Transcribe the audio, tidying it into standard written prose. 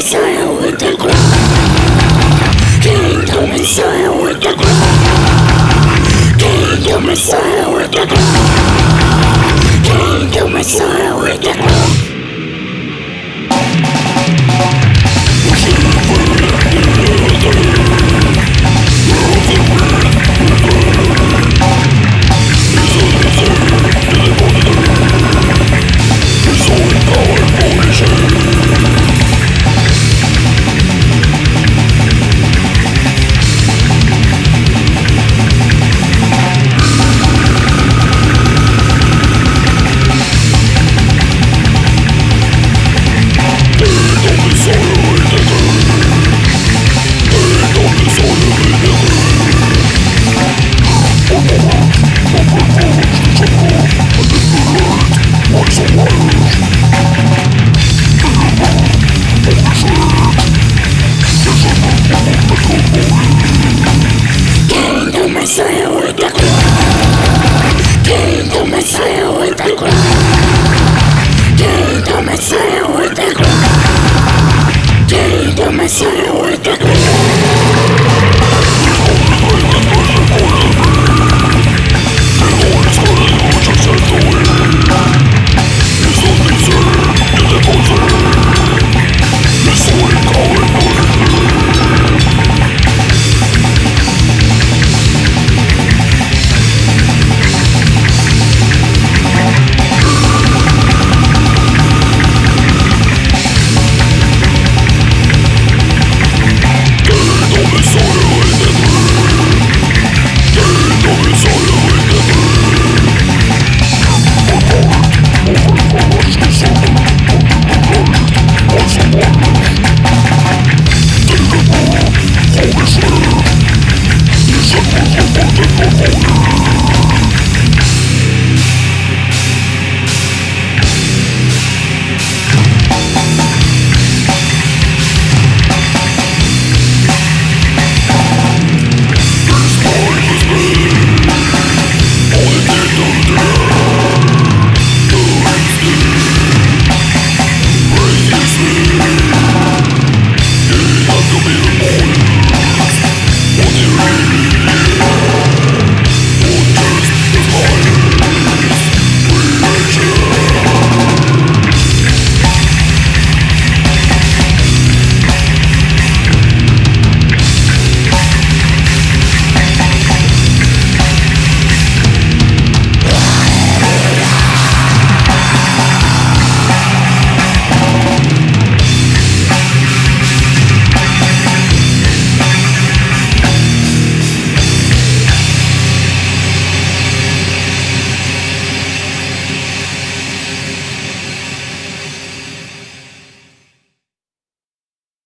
Messiah with the crown. Kingdom Messiah with the crown. Kingdom Messiah with the crown. Kingdom Messiah with the crown. Messiah with the crown. Kingdom Messiah with the crown. Kingdom Messiah with the crown. Kingdom Messiah with the crown.